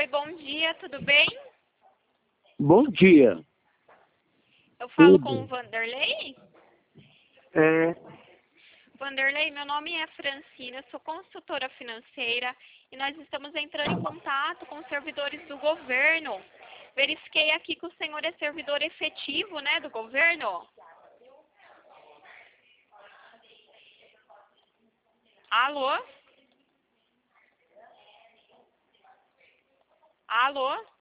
Oi, bom dia, tudo bem? Bom dia. Eu falo Tudo. com o Vanderlei? É, Vanderlei, meu nome é Francina, sou consultora financeira e nós estamos entrando em contato com servidores do governo. Verifiquei aqui que o senhor é servidor efetivo, né, do governo? Alô? Alô?